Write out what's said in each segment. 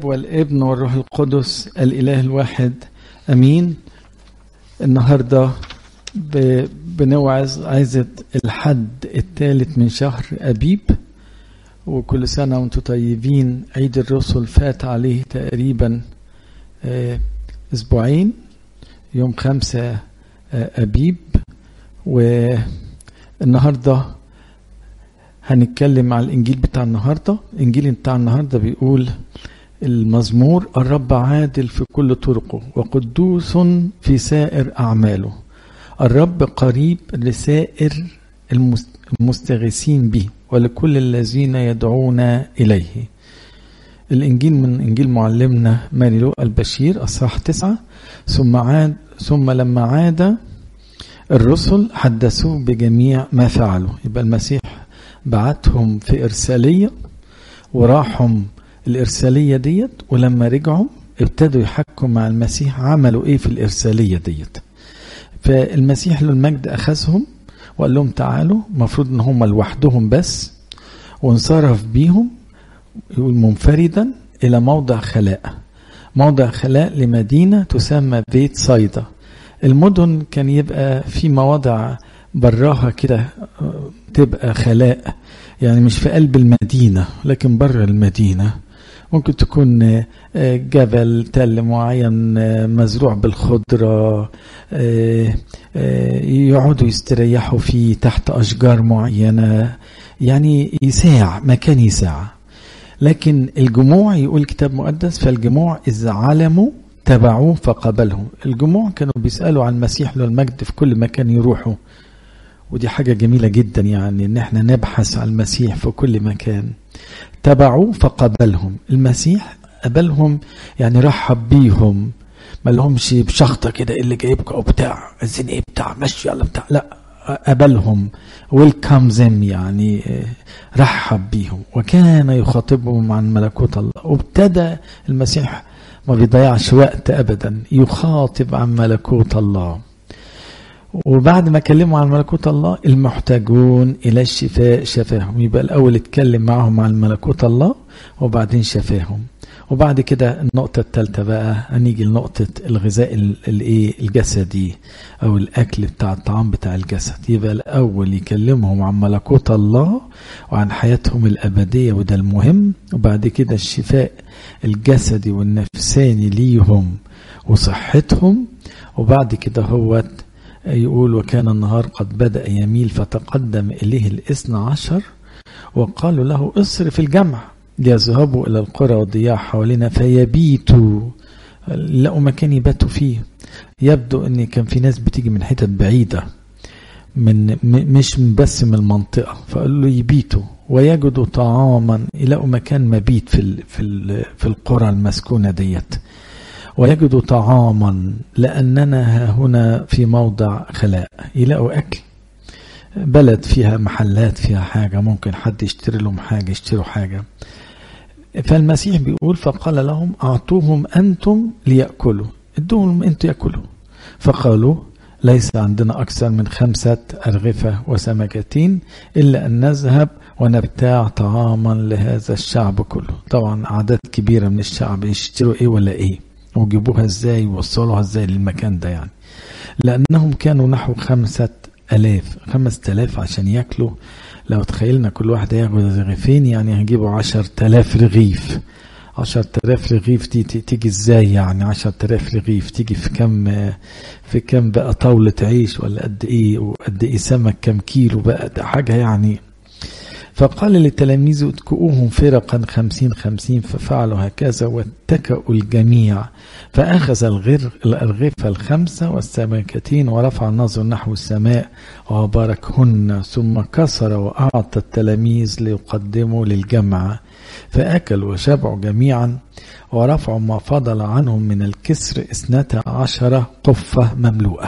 والابن والروح القدس الإله الواحد أمين. النهاردة بنوعظ عايزة الحد الثالث من شهر أبيب، وكل سنة وانتم طيبين. عيد الرسل فات عليه تقريبا أسبوعين، يوم 5 أبيب. والنهاردة هنتكلم على الإنجيل بتاع النهاردة. الإنجيل بتاع النهاردة بيقول المزمور: الرب عادل في كل طرقه وقدوس في سائر أعماله، الرب قريب لسائر المستغيثين به ولكل الذين يدعون إليه. الإنجيل من إنجيل معلمنا ماري لوقا البشير أصحاح 9. ثم لما عاد الرسل حدثوه بجميع ما فعلوا. يبقى المسيح بعتهم في إرسالية وراحهم الإرسالية ديت، ولما رجعوا ابتدوا يحكوا مع المسيح عملوا ايه في الإرسالية ديت. فالمسيح له المجد أخذهم وقال لهم تعالوا، مفروض ان هم لوحدهم بس، وانصرف بيهم يقول منفردا إلى موضع خلاء لمدينة تسمى بيت صيدا. المدن كان يبقى في مواضع براها كده تبقى خلاء، يعني مش في قلب المدينة لكن بره المدينة. ممكن تكون جبل تل معين مزروع بالخضرة، يقعدوا يستريحوا فيه تحت أشجار معينة، يعني مكان يساع. لكن الجموع يقول الكتاب المقدس: فالجموع إذ علموا تبعوه فقبلهم. الجموع كانوا بيسألوا عن المسيح له المجد في كل مكان يروحوا، ودي حاجة جميلة جدا، يعني ان احنا نبحث عن المسيح في كل مكان. تبعوه فقبلهم، المسيح قبلهم يعني رحب بيهم، ما لهمش بشخطة كده اللي جايبك او بتاع عايزين ايه بتاع مشي ولا بتاع، لا، قبلهم ويلكم زم، يعني رحب بيهم وكان يخاطبهم عن ملكوت الله. وابتدى المسيح ما بيضيعش وقت ابدا يخاطب عن ملكوت الله. وبعد ما كلموا عن ملكوت الله المحتاجون إلى الشفاء شفاهم. يبقى الأول اتكلم معهم عن ملكوت الله وبعدين شفاهم. وبعد كده النقطة الثالثة بقى هنيجي لنقطة الغذاء الجسدي أو الأكل بتاع الطعام بتاع الجسد. يبقى الأول يكلمهم عن ملكوت الله وعن حياتهم الأبدية، وده المهم. وبعد كده الشفاء الجسدي والنفساني ليهم وصحتهم. وبعد كده يقول: وكان النهار قد بدأ يميل فتقدم إليه 12 وقالوا له: اصرف الجمع ليذهبوا إلى القرى والضياع حوالينا فيبيتوا. لقوا مكان يباتوا فيه. يبدو أن كان في ناس بتيجي من حتت بعيدة، مش بس من المنطقة، فقالوا له يبيتوا ويجدوا طعاما. يلاقوا مكان مبيت في القرى المسكونة ديت، ويجدوا طعاما لأننا هنا في موضع خلاء. يلاقوا أكل، بلد فيها محلات فيها حاجة، ممكن حد يشتري لهم حاجة، يشتروا حاجة. فالمسيح بيقول: فقال لهم: أعطوهم أنتم ليأكلوا، ادوهم أنتم يأكلوا. فقالوا: ليس عندنا أكثر من 5 أرغفة وسمكتين إلا أن نذهب ونبتاع طعاما لهذا الشعب كله. طبعا أعداد كبيرة من الشعب، يشتروا إيه ولا إيه وجيبوها ازاي ووصلوها ازاي للمكان ده، يعني لانهم كانوا نحو 5000 عشان ياكلوا. لو تخيلنا كل واحد ياخد رغيفين، يعني هنجيبوا 10,000 رغيف. 10,000 رغيف دي تيجي ازاي؟ يعني 10,000 رغيف تيجي في كم بقى طاولة عيش، ولا قد ايه، وقد ايه سمك، كم كيلو بقى، ده حاجة يعني. فقال لتلاميذه: اتكؤوهم فرقا 50-50. ففعلوا هكذا واتكأوا الجميع. فأخذ الأرغفة 5 والسمكتين ورفع النظر نحو السماء وباركهن، ثم كسر وأعطى التلاميذ ليقدموا للجمع. فأكلوا وشبعوا جميعا ورفعوا ما فضل عنهم من الكسر 12 قفة مملوءة.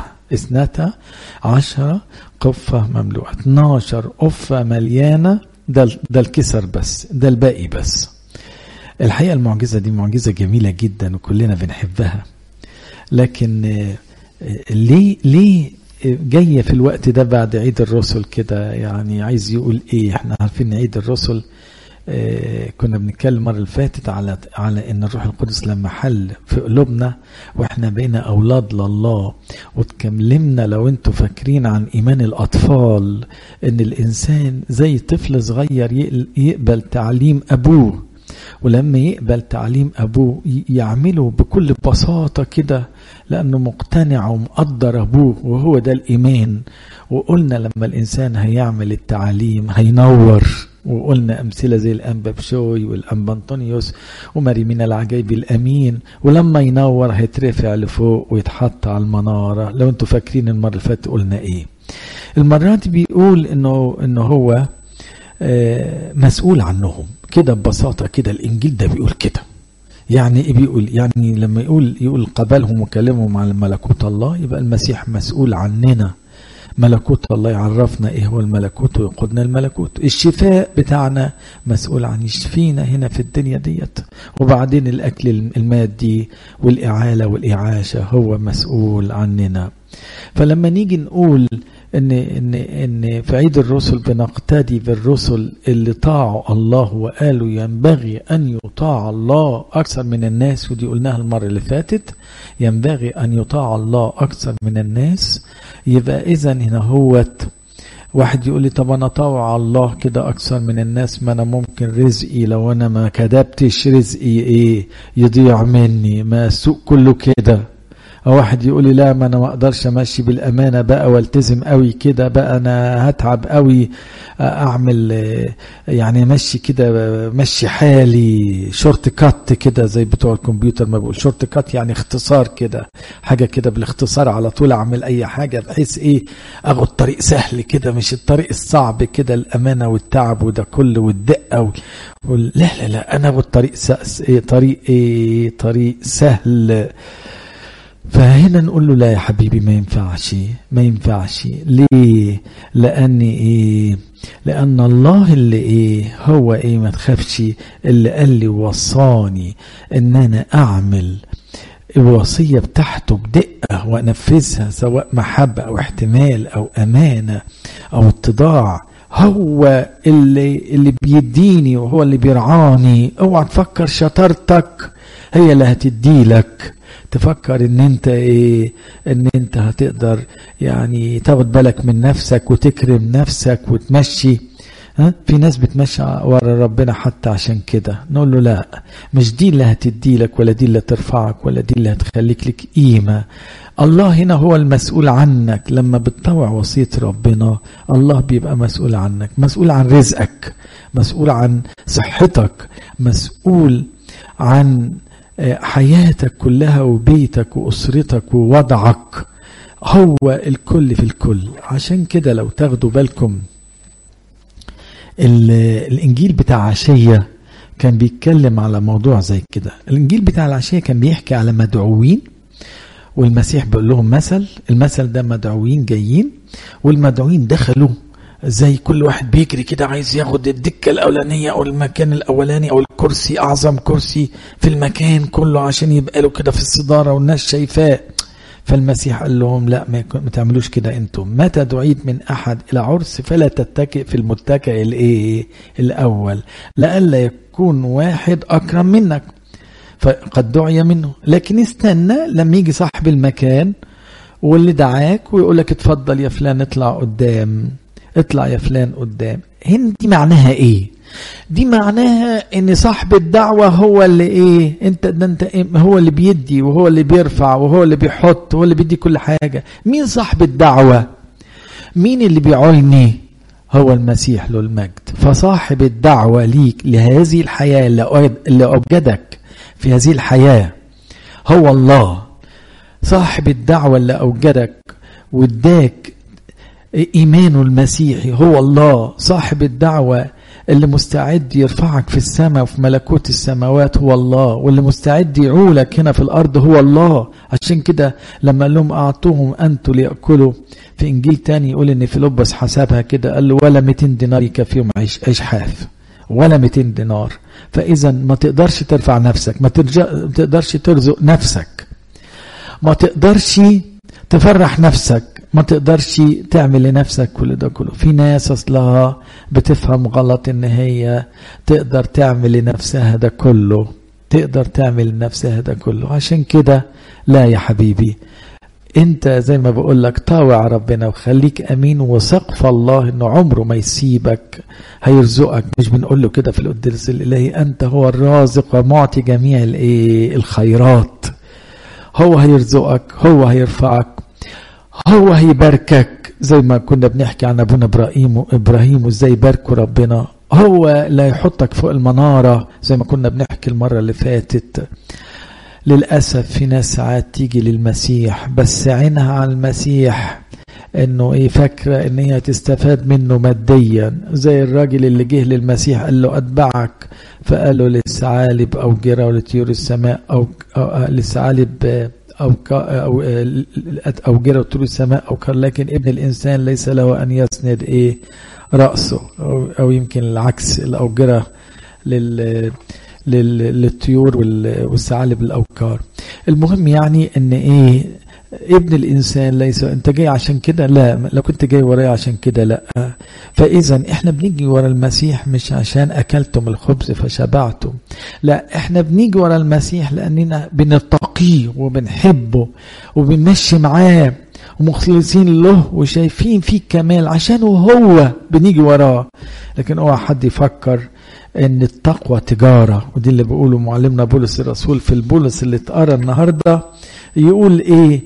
12 قفة مملوءة، 12 قفة مليانة. ده الكسر بس، ده الباقي بس. الحقيقة المعجزة دي معجزة جميلة جدا وكلنا بنحبها، لكن ليه جاية في الوقت ده بعد عيد الرسل كده؟ يعني عايز يقول ايه؟ احنا عارفين عيد الرسل كنا بنتكلم المرة اللي فاتت على ان الروح القدس لما حل في قلوبنا واحنا بقينا اولاد لله، وتكلمنا لو انتوا فاكرين عن ايمان الاطفال، ان الانسان زي طفل صغير يقبل تعليم ابوه، ولما يقبل تعليم ابوه يعمله بكل بساطة كده لانه مقتنع ومقدر ابوه، وهو ده الايمان. وقلنا لما الانسان هيعمل التعليم هينور، وقلنا أمثلة زي الأنبا بشوي والأنبا أنطونيوس وماريمين العجيب الأمين، ولما ينور هيترفع لفوق ويتحط على المنارة. لو انتوا فاكرين المرة اللي فاتت قلنا ايه؟ المرة دي بيقول انه هو مسؤول عنهم كده ببساطة كده. الإنجيل ده بيقول كده. يعني ايه بيقول؟ يعني لما يقول قبلهم وكلمهم على ملكوت الله، يبقى المسيح مسؤول عننا. ملكوت الله يعرفنا ايه هو الملكوت ويقودنا الملكوت. الشفاء بتاعنا مسؤول عن يشفينا هنا في الدنيا ديت، وبعدين الاكل المادي والاعالة والاعاشة هو مسؤول عننا. فلما نيجي نقول ان في عيد الرسل بنقتدي بالرسل اللي طاعوا الله وقالوا ينبغي ان يطاع الله اكثر من الناس، ودي قلناها المرة اللي فاتت، ينبغي ان يطاع الله اكثر من الناس. يبقى اذا هنا هوت واحد يقول لي طب انا طاوع الله كده اكثر من الناس، ما انا ممكن رزقي لو انا ما كدبتش رزقي ايه يضيع مني، ما السوق كله كده. او واحد يقول لي لا، ما انا ما اقدرش امشي بالامانه بقى والتزم قوي كده بقى، انا هتعب قوي اعمل يعني مشي كده مشي حالي شورت كات كده زي بتوع الكمبيوتر ما بقول شورت كات، يعني اختصار كده، حاجه كده بالاختصار على طول اعمل اي حاجه بحيث ايه اخد طريق سهل كده، مش الطريق الصعب كده الامانه والتعب وده كله والدقه لا لا لا، انا اخد طريق سهل. فهنا نقول له لا يا حبيبي، ما ينفعش. ليه؟ لأن الله اللي هو ما تخافش، اللي قال لي وصاني ان انا اعمل الوصية بتاعته بدقة وانفذها، سواء محبة او احتمال او امانة او اتضاع. هو اللي بيديني وهو اللي بيرعاني. اوعى تفكر شطارتك هي اللي هتديلك، تفكر ان انت هتقدر يعني تاخد بالك من نفسك وتكرم نفسك وتمشي. في ناس بتمشي ورا ربنا حتى عشان كده. نقول له لا، مش دي اللي هتدي لك، ولا دي اللي ترفعك، ولا دي اللي هتخليك لك قيمة. الله هنا هو المسؤول عنك. لما بتطوع وصية ربنا الله بيبقى مسؤول عنك، مسؤول عن رزقك، مسؤول عن صحتك، مسؤول عن حياتك كلها وبيتك وأسرتك ووضعك. هو الكل في الكل. عشان كده لو تاخدوا بالكم الإنجيل بتاع عشية كان بيتكلم على موضوع زي كده. الإنجيل بتاع العشية كان بيحكي على مدعوين، والمسيح بيقول لهم المثل ده مدعوين جايين، والمدعوين دخلوا زي كل واحد بيجري كده عايز ياخد الدكة الأولانية أو المكان الأولاني أو الكرسي، أعظم كرسي في المكان كله عشان يبقى له كده في الصدارة والناس شايفاه. فالمسيح قال لهم لا، ما تعملوش كده. انتم متى دعيت من أحد إلى عرس فلا تتكئ في المتكئ الأول، لئلا يكون واحد أكرم منك فقد دعي منه. لكن استنى لما يجي صاحب المكان واللي دعاك ويقول لك اتفضل يا فلان اطلع يا فلان قدام. هنا دي معناها ايه؟ دي معناها ان صاحب الدعوة هو اللي انت هو اللي بيدي وهو اللي بيرفع وهو اللي بيحط وهو اللي بيدي كل حاجة. مين صاحب الدعوة؟ مين اللي بيعلني؟ هو المسيح له المجد. فصاحب الدعوة ليك لهذه الحياة اللي أوجدك في هذه الحياة هو الله. صاحب الدعوة اللي أوجدك واداك إيمانه المسيحي هو الله. صاحب الدعوة اللي مستعد يرفعك في السماء وفي ملكوت السماوات هو الله، واللي مستعد يعولك هنا في الأرض هو الله. عشان كده لما قال لهم أعطوهم أنتوا ليأكلوا، في إنجيل تاني يقول إن فيلبس حسبها كده قال له ولا 200 دينار يكفيهم عيش حاف، ولا 200 دينار. فإذا ما تقدرش ترفع نفسك، ما تقدرش ترزق نفسك، ما تقدرش تفرح نفسك، ما تقدرش تعمل لنفسك كل ده كله. في ناس اصلها بتفهم غلط ان هي تقدر تعمل لنفسها ده كله، تقدر تعمل لنفسها ده كله. عشان كده لا يا حبيبي، انت زي ما بقول لك طاوع ربنا وخليك امين وثق في الله انه عمره ما يسيبك، هيرزقك. مش بنقول له كده في القداس الالهي انت هو الرازق ومعطي جميع الخيرات؟ هو هيرزقك، هو هيرفعك، هو هيباركك. زي ما كنا بنحكي عن ابونا ابراهيم وازاي باركوا ربنا. هو لا يحطك فوق المنارة زي ما كنا بنحكي المرة اللي فاتت. للأسف في ناس ساعات تيجي للمسيح بس عينها على المسيح انه فاكرة ان هي تستفاد منه ماديا، زي الراجل اللي جه للمسيح قال له اتبعك، فقال له للثعالب أوجرة ولطيور السماء للثعالب أوجرة وطيور السماء أوكر، لكن ابن الإنسان ليس له أن يسند رأسه، أو يمكن العكس، الأوجرة للطيور والثعالب الأوكار. المهم يعني ان ابن الانسان ليس انت جاي عشان كده، لا، لو كنت جاي ورايا عشان كده لا. فاذا احنا بنيجي ورا المسيح مش عشان اكلتم الخبز فشبعتم، لا، احنا بنيجي ورا المسيح لاننا بنتقيه وبنحبه وبنمشي معاه ومخلصين له وشايفين فيه كمال عشانه هو بنيجي وراه. لكن اوعى حد يفكر ان التقوى تجارة، ودي اللي بيقوله معلمنا بولس الرسول في البولس اللي اتقرا النهارده. يقول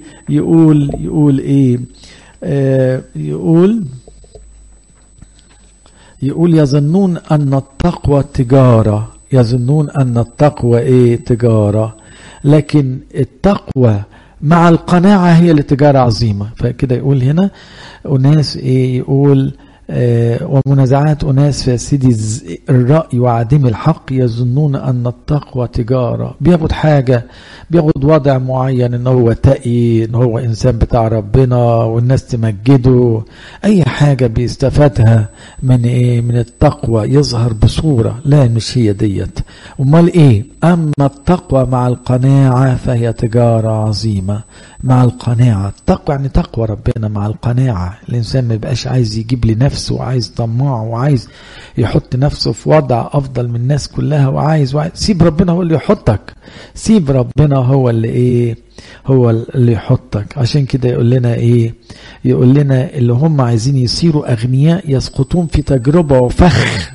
يقول يظنون ان التقوى تجارة، يظنون ان التقوى تجارة، لكن التقوى مع القناعة هي التجارة عظيمة. فكده يقول هنا أناس يقول ومنازعات أناس فاسدي الرأي وعدم الحق يظنون أن التقوى تجارة. بياخد حاجة، بياخد وضع معين ان هو تقي، ان هو انسان بتاع ربنا والناس تمجده، اي حاجة بيستفادها من التقوى يظهر بصورة. لا، مش هي ديت. امال اما التقوى مع القناعة فهي تجارة عظيمة. مع القناعة، التقوى يعني تقوى ربنا مع القناعة. الانسان ما يبقاش عايز يجيب لنفسه وعايز طماع وعايز يحط نفسه في وضع افضل من الناس كلها وعايز سيب ربنا هو اللي يحطك، سيب ربنا هو اللي هو اللي يحطك. عشان كده يقول لنا يقول لنا اللي هم عايزين يصيروا اغنياء يسقطون في تجربة وفخ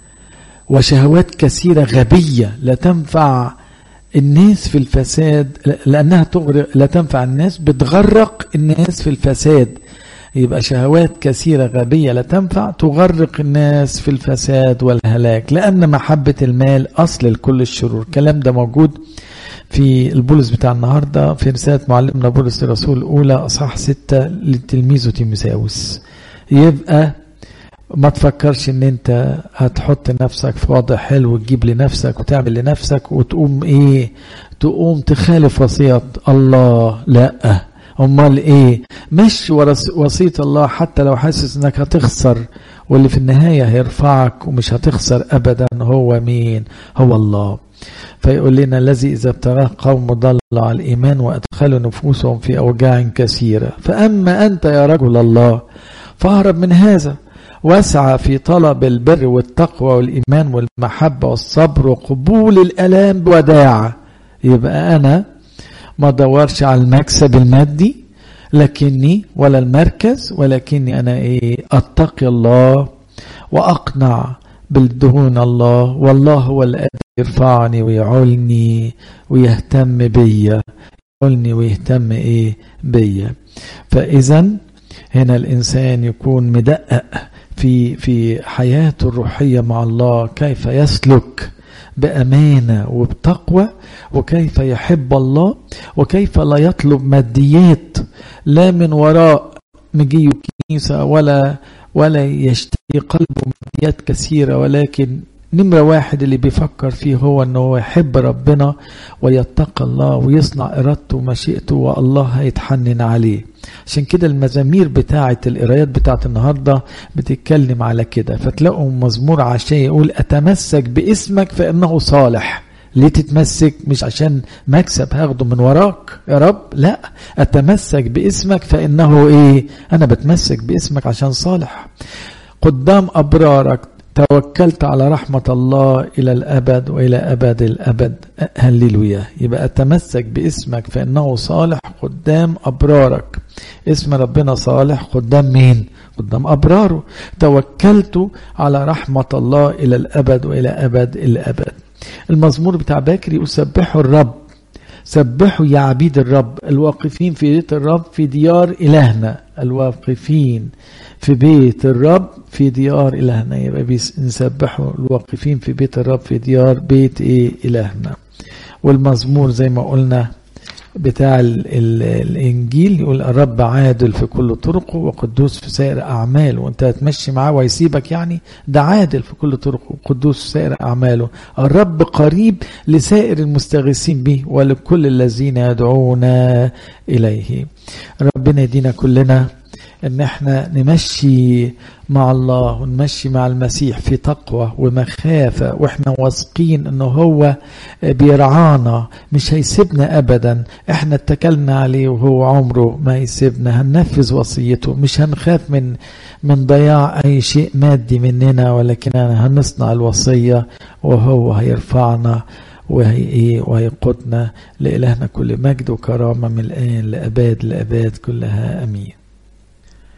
وشهوات كثيرة غبية لا تنفع الناس في الفساد، لانها تغرق، لا تنفع الناس، بتغرق الناس في الفساد. يبقى شهوات كثيرة غبية لا تنفع تغرق الناس في الفساد والهلاك، لأن محبة المال أصل لكل الشرور. الكلام ده موجود في البولس بتاع النهاردة في رسالة معلمنا بولس الرسول الأولى أصحاح 6 للتلميذ تيموثاوس. يبقى ما تفكرش ان انت هتحط نفسك في وضع حلو وتجيب لنفسك وتعمل لنفسك وتقوم تقوم تخالف وصية الله. لا، امال مش وصية الله حتى لو حاسس انك هتخسر، واللي في النهاية هيرفعك ومش هتخسر ابدا هو مين؟ هو الله. فيقول لنا الذي اذا ابتغاه قوم ضل على الايمان وادخلوا نفوسهم في اوجاع كثيرة، فاما انت يا رجل الله فاهرب من هذا واسعى في طلب البر والتقوى والإيمان والمحبة والصبر وقبول الألام بوداعة. يبقى أنا ما دورش على المكسب المادي لكني ولا المركز، ولكني أنا أتقي الله وأقنع بالدهون الله، والله هو اللي يرفعني ويعولني ويهتم بيا، يعولني ويهتم بيا. فإذا هنا الإنسان يكون مدقق في حياته الروحية مع الله، كيف يسلك بأمانة وبتقوى، وكيف يحب الله، وكيف لا يطلب ماديات لا من وراء مجيء الكنيسة ولا يشتري قلبه ماديات كثيرة، ولكن نمرة واحد اللي بيفكر فيه هو انه هو يحب ربنا ويتقى الله ويصنع ارادته ومشيئته، والله هيتحنن عليه. عشان كده المزامير بتاعة القرايات بتاعة النهاردة بتتكلم على كده. فتلاقوا مزمور عشان يقول أتمسك باسمك فإنه صالح. ليه تتمسك؟ مش عشان مكسب هاخده من وراك يا رب، لا، اتمسك باسمك فانه ايه؟ انا بتمسك باسمك عشان صالح قدام ابرارك. توكلت على رحمة الله إلى الأبد وإلى أبد الأبد. هللويا. يبقى أتمسك باسمك فإنه صالح قدام أبرارك. اسم ربنا صالح قدام مين؟ قدام أبراره. توكلت على رحمة الله إلى الأبد وإلى أبد الأبد. المزمور بتاع باكر يقول سبحوا الرب، سبحوا يا عبيد الرب الواقفين في بيت الرب في ديار إلهنا. الواقفين في بيت الرب في ديار إلهنا. يبقى نسبحوا الواقفين في بيت الرب في ديار بيت إيه؟ إلهنا. والمزمور زي ما قلنا بتاع الإنجيل يقول الرب عادل في كل طرقه وقدوس في سائر أعماله. وانت هتمشي معاه ويسيبك يعني؟ ده عادل في كل طرقه وقدوس في سائر أعماله. الرب قريب لسائر المستغيثين به ولكل الذين يدعون إليه. ربنا يدينا كلنا ان احنا نمشي مع الله ونمشي مع المسيح في تقوى ومخافة، واحنا واثقين انه هو بيرعانا مش هيسيبنا ابدا. احنا اتكلنا عليه وهو عمره ما يسيبنا. هننفذ وصيته، مش هنخاف من ضياع اي شيء مادي مننا، ولكننا هنصنع الوصية وهو هيرفعنا وهيقودنا. لإلهنا كل مجد وكرامة من الآن لأباد الأباد كلها. أمين.